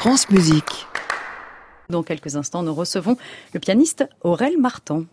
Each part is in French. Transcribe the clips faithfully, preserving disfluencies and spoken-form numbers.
France Musique. Dans quelques instants, nous recevons le pianiste Aurel Martan.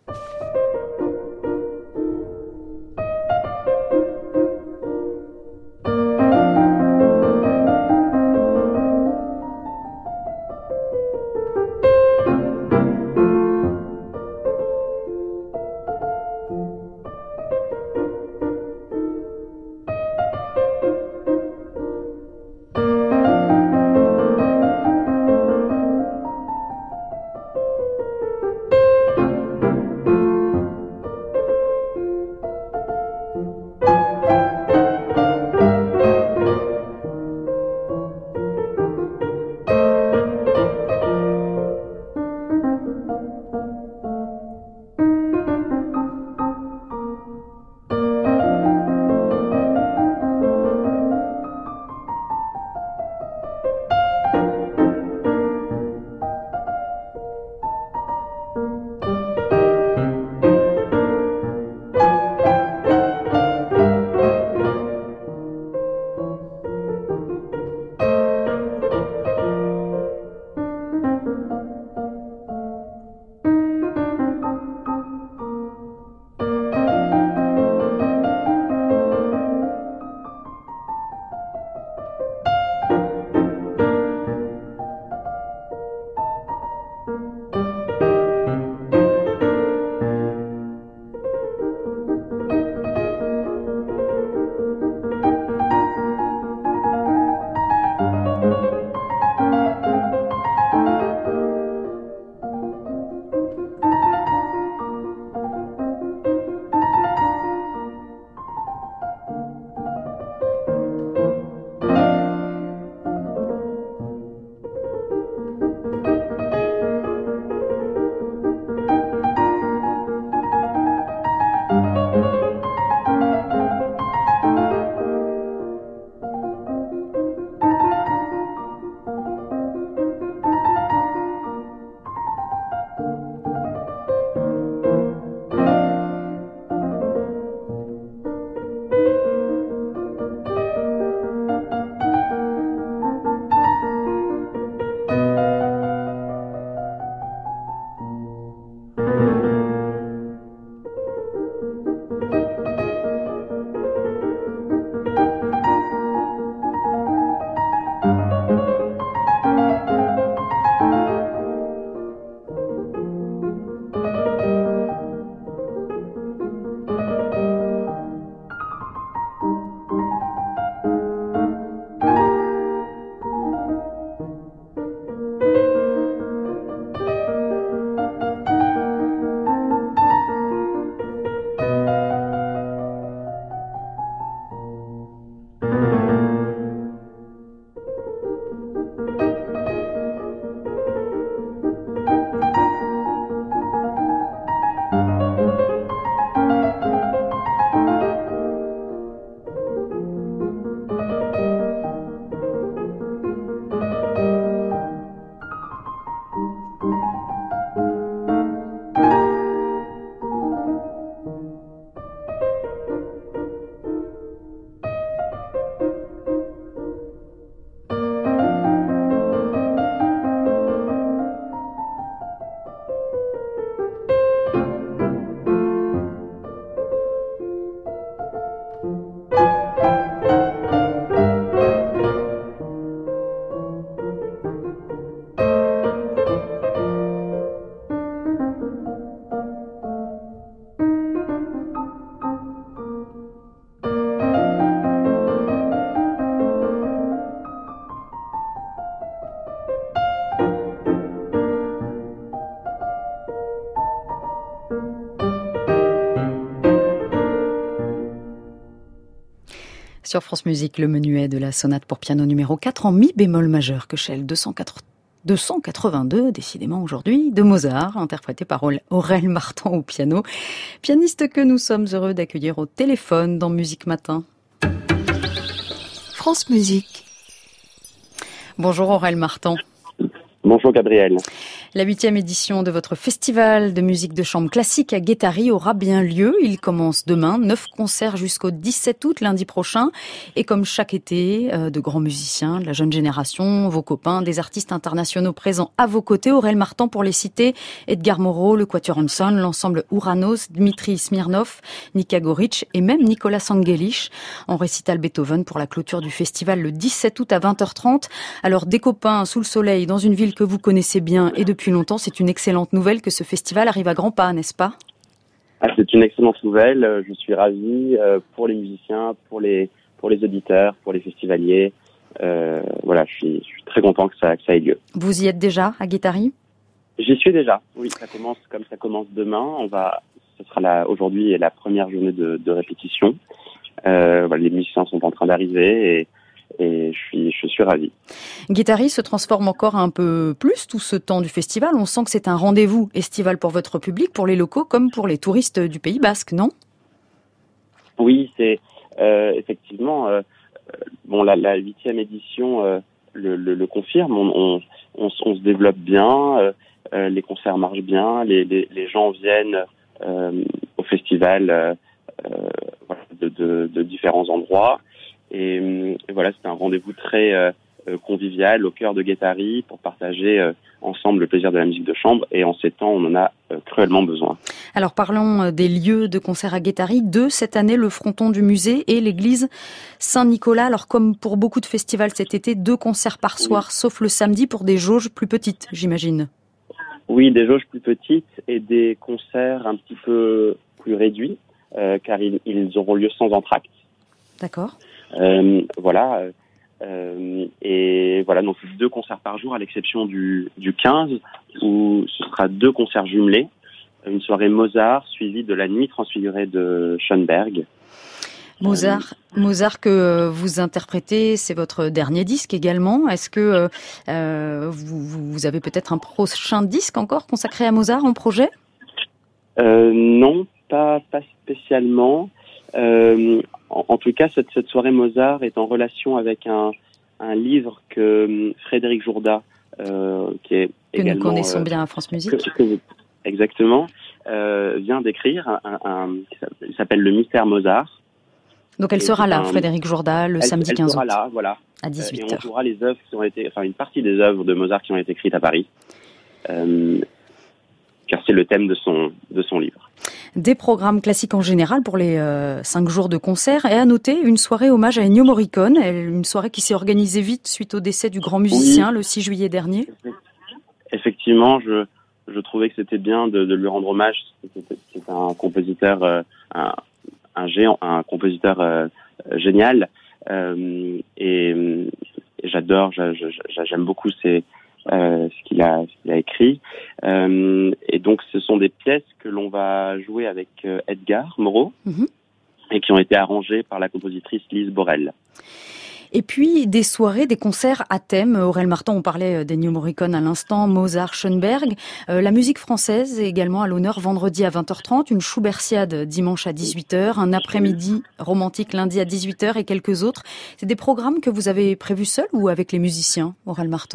Sur France Musique, le menuet de la sonate pour piano numéro quatre en mi bémol majeur, Köchel deux cent quatre-vingt-deux, décidément aujourd'hui, de Mozart, interprété par Aurel Martan au piano. Pianiste que nous sommes heureux d'accueillir au téléphone dans Musique Matin. France Musique. Bonjour Aurel Martan. Bonjour Gabriel. La huitième édition de votre festival de musique de chambre classique à Guétary aura bien lieu. Il commence demain, neuf concerts jusqu'au dix-sept août, lundi prochain. Et comme chaque été, euh, de grands musiciens, de la jeune génération, vos copains, des artistes internationaux présents à vos côtés. Aurel Martan pour les citer, Edgar Moreau, le Quatuor Hanson, l'ensemble Ouranos, Dmitri Smirnov, Nika Goric et même Nicolas Angelich. En récital Beethoven pour la clôture du festival le dix-sept août à vingt heures trente. Alors des copains sous le soleil dans une ville que vous connaissez bien et depuis longtemps, c'est une excellente nouvelle que ce festival arrive à grands pas, n'est-ce pas ? Ah, c'est une excellente nouvelle. Je suis ravi euh, pour les musiciens, pour les pour les auditeurs, pour les festivaliers. Euh, voilà, je suis, je suis très content que ça que ça ait lieu. Vous y êtes déjà à Guétary ? J'y suis déjà. Oui, ça commence comme ça commence demain. On va, ce sera la aujourd'hui est la première journée de, de répétition. Euh, voilà, les musiciens sont en train d'arriver et Et je suis, je suis ravi. Guétary se transforme encore un peu plus tout ce temps du festival. On sent que c'est un rendez-vous estival pour votre public, pour les locaux comme pour les touristes du Pays Basque, non ? Oui, c'est euh, effectivement euh, bon la, la huitième édition euh, le, le, le confirme. On, on, on, on se développe bien, euh, euh, les concerts marchent bien, les, les, les gens viennent euh, au festival euh, voilà, de, de, de différents endroits. Et, et voilà, c'était un rendez-vous très euh, convivial au cœur de Guétary pour partager euh, ensemble le plaisir de la musique de chambre. Et en ces temps, on en a euh, cruellement besoin. Alors parlons des lieux de concert à Guétary. Deux cette année, le fronton du musée et l'église Saint-Nicolas. Alors comme pour beaucoup de festivals cet été, deux concerts par soir, oui. Sauf le samedi pour des jauges plus petites, j'imagine. Oui, des jauges plus petites et des concerts un petit peu plus réduits, euh, car ils, ils auront lieu sans entracte. D'accord. Euh, voilà, euh, et voilà, donc deux concerts par jour à l'exception du, du quinze où ce sera deux concerts jumelés, une soirée Mozart suivie de la nuit transfigurée de Schoenberg. Mozart, euh, Mozart que vous interprétez, c'est votre dernier disque également. Est-ce que euh, vous, vous avez peut-être un prochain disque encore consacré à Mozart en projet ? euh, Non, pas, pas spécialement. Euh, en, en tout cas, cette, cette soirée Mozart est en relation avec un, un livre que Frédéric Jourda, euh, qui est que également, nous connaissons euh, bien à France Musique, que, que vous, exactement, euh, vient d'écrire. Un, un, un, il s'appelle Le Mystère Mozart. Donc elle et sera là, un, Frédéric Jourda, le elle, samedi elle quinze sera août. là, voilà, à dix-huit heures. Euh, et on jouera les œuvres qui ont été, enfin une partie des œuvres de Mozart qui ont été écrites à Paris. Euh, car c'est le thème de son de son livre. Des programmes classiques en général pour les euh, cinq jours de concert. Et à noter une soirée hommage à Ennio Morricone, une soirée qui s'est organisée vite suite au décès du grand musicien oui. le six juillet dernier. Effectivement, je je trouvais que c'était bien de, de lui rendre hommage. C'était, c'est un compositeur, euh, un, un géant, un compositeur euh, génial. Euh, et, et j'adore, j'aime beaucoup ses Euh, ce qu'il a, ce qu'il a écrit. Euh, et donc, ce sont des pièces que l'on va jouer avec euh, Edgar Moreau mm-hmm. et qui ont été arrangées par la compositrice Lise Borel. Et puis, des soirées, des concerts à thème. Aurel Martan, on parlait d'Ennio Morricone à l'instant, Mozart, Schoenberg. Euh, la musique française est également à l'honneur vendredi à vingt heures trente, une Schubertiade dimanche à dix-huit heures, un après-midi romantique lundi à dix-huit heures et quelques autres. C'est des programmes que vous avez prévus seuls ou avec les musiciens, Aurel Martan ?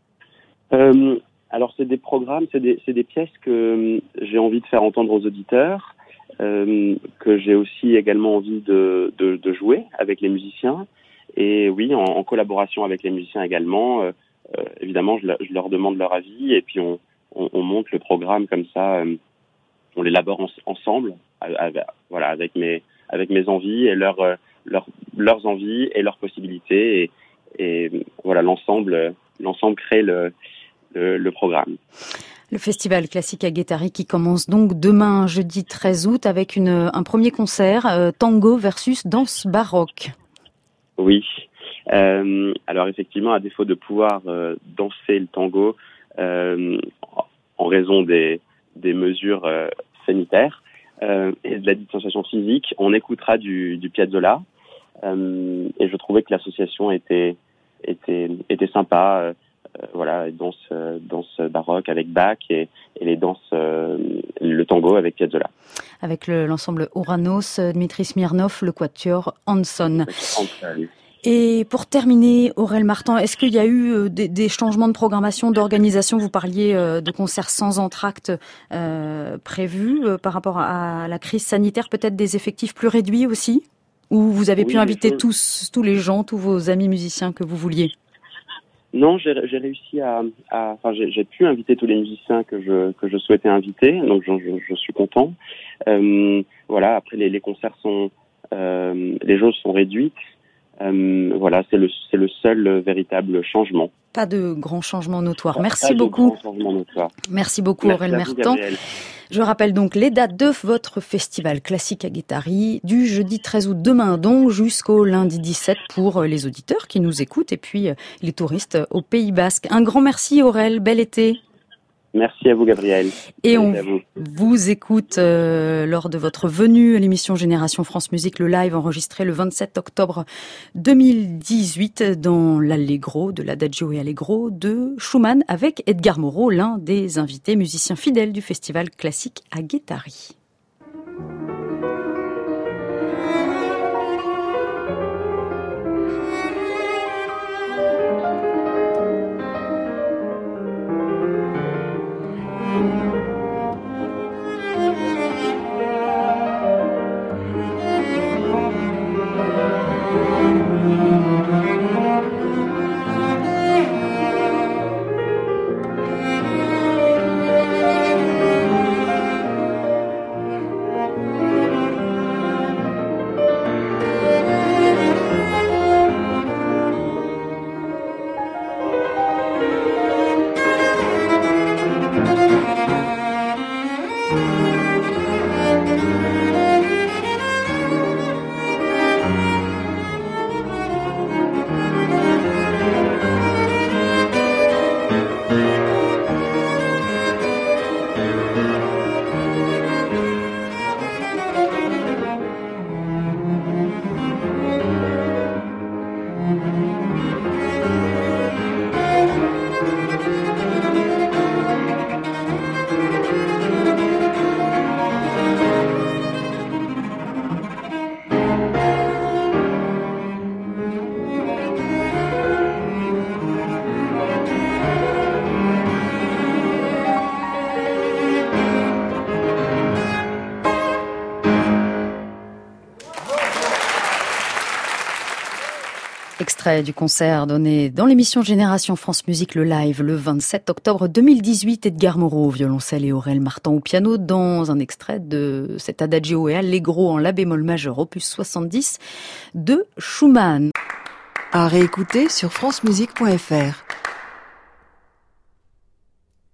Euh, alors c'est des programmes, c'est des, c'est des pièces que euh, j'ai envie de faire entendre aux auditeurs, euh, que j'ai aussi également envie de, de, de jouer avec les musiciens. Et oui, en, en collaboration avec les musiciens également. Euh, euh, évidemment, je, je leur demande leur avis et puis on, on, on monte le programme comme ça. Euh, on l'élabore en, ensemble, avec, voilà, avec mes avec mes envies et leurs leurs leurs envies et leurs possibilités. Et, et voilà, l'ensemble l'ensemble crée le Le, le programme. Le festival classique à Guétary qui commence donc demain, jeudi treize août, avec une, un premier concert, euh, tango versus danse baroque. Oui. Euh, alors effectivement, à défaut de pouvoir euh, danser le tango euh, en raison des, des mesures euh, sanitaires euh, et de la distanciation physique, on écoutera du, du Piazzolla. Euh, et je trouvais que l'association était, était, était sympa. Euh, Euh, voilà, danse, euh, danse baroque avec Bach et, et les danses, euh, le tango avec Piazzolla. Avec le, l'ensemble Ouranos, Dmitri Smirnov, le Quatuor Hanson. Et pour terminer, Aurel Martin, est-ce qu'il y a eu des, des changements de programmation, d'organisation? Vous parliez de concerts sans entracte euh, prévus euh, par rapport à la crise sanitaire, peut-être des effectifs plus réduits aussi? Ou vous avez oui, pu inviter choses... tous, tous les gens, tous vos amis musiciens que vous vouliez? Non, j'ai, j'ai réussi à, à enfin, j'ai, j'ai pu inviter tous les musiciens que je que je souhaitais inviter, donc je, je, je suis content. Euh, voilà, après les, les concerts sont, euh, les jauges sont réduites. Euh, voilà, c'est le c'est le seul véritable changement. Pas de grands changements notoires. Merci Pas beaucoup. De grands changements notoires. Merci beaucoup, Aurel Martin. Je rappelle donc les dates de votre festival classique à Guétari du jeudi treize août demain donc jusqu'au lundi dix-sept pour les auditeurs qui nous écoutent et puis les touristes au Pays Basque. Un grand merci Aurel, bel été. Merci à vous, Gabriel. Et on vous. vous écoute euh, lors de votre venue à l'émission Génération France Musique, le live enregistré le vingt-sept octobre deux mille dix-huit dans l'Allegro, de l'Adagio et Allegro de Schumann avec Edgar Moreau, l'un des invités musiciens fidèles du festival classique à Guétari. Extrait du concert donné dans l'émission Génération France Musique, le live, le vingt-sept octobre deux mille dix-huit, Edgar Moreau au violoncelle et Aurel Martin au piano, dans un extrait de cet Adagio et Allegro en la bémol majeur, opus soixante-dix de Schumann. À réécouter sur francemusique point f r.